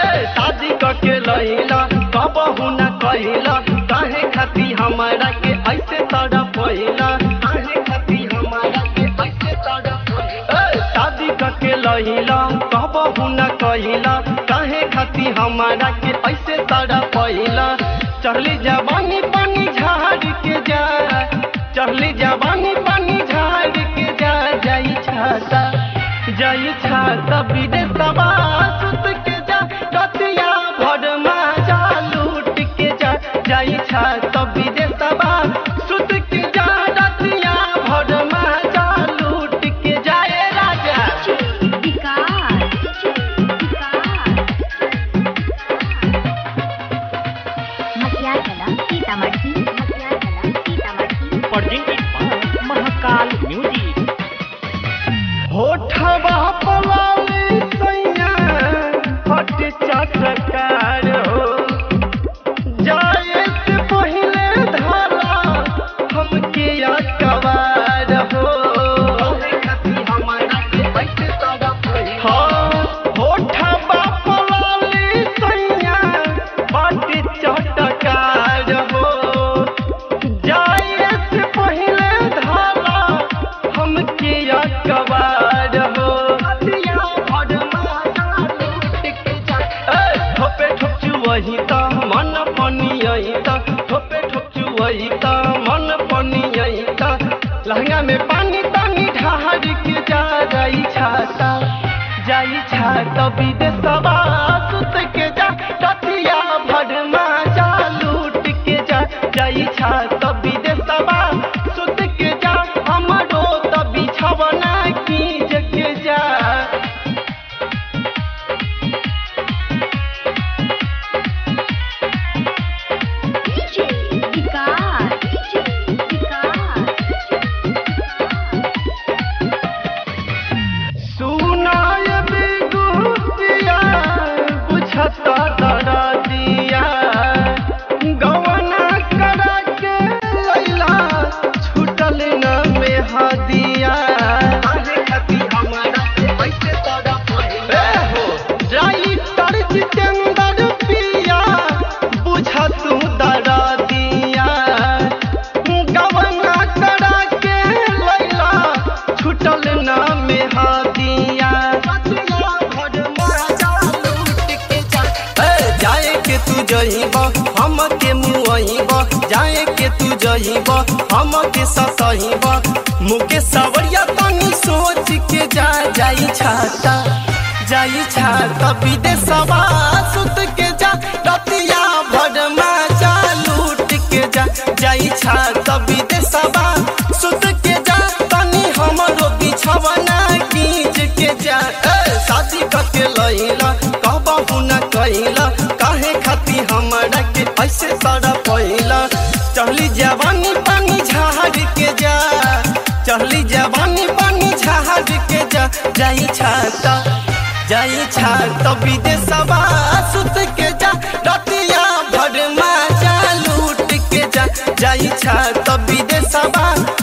शादी के लैला कबहू न कहला काहे खाती हमारा के ऐसे तड़प पहिला काहे खाती हमारा के ऐसे तड़प पहिला शादी के लैला कबहू न कहला काहे खाती हमारा के ऐसे तड़प पहिला चढ़ली जवानी पानी झाड़ के जा चढ़ली जवानी पानी झाड़ के जा जाई छाता विदेशवा सुत के जा रतिया भर माजा लूट के जा जाई छाता विदेशवा सुत के जा रतिया भर माजा लूट के जाए राजा महाकाल म्यूजिक होठवा पलाली सैया हट चटकार हो जाए से पहले धारा हमके अकबार हो होठवा पलाली सैया हट चटकार हो जाए से पहले धारा हमके अकबार हो ठोपे ठोपचू वही त मन पनी आई त ठोपे ठोपचू वही त मन पनी आई त लहंगा में पानी पानी ढार के जा जाई छाता विदेशवा सुत के जा रतिया भर माजा लूट के जा जाई छाता विदेशवा सुत के जा हमरो त बिछवना कीज के जा सुनाय बेगुतिया बुझता दरा दिया गवना करा के लैला छूटल न में हदिया राइटर जितेंद्र पिया बुझा तू दरा दिया गवना करा के लैला छूटल न में हदिया जाए के तू जइब हम के मुआइब जाए के तू जइब हम के सतइब मुके सवरिया तनी सोच के जा जाई छाता विदेशवा सुत के जा रतिया भर माजा लूट के जा जाई छाता विदेशवा सुत के जा तनी हमरो बिछवना कीज के जा शादी के लैला कहबहू न कहला काहे खाती हमारा के ऐसे तड़प पहिला चढ़ली जवानी पानी झाड़ के जा चढ़ली जवानी पानी झाड़ के जा जाई छाता विदेशवा सुत के जा रतिया भर माजा लूट के जा जाई छाता विदेशवा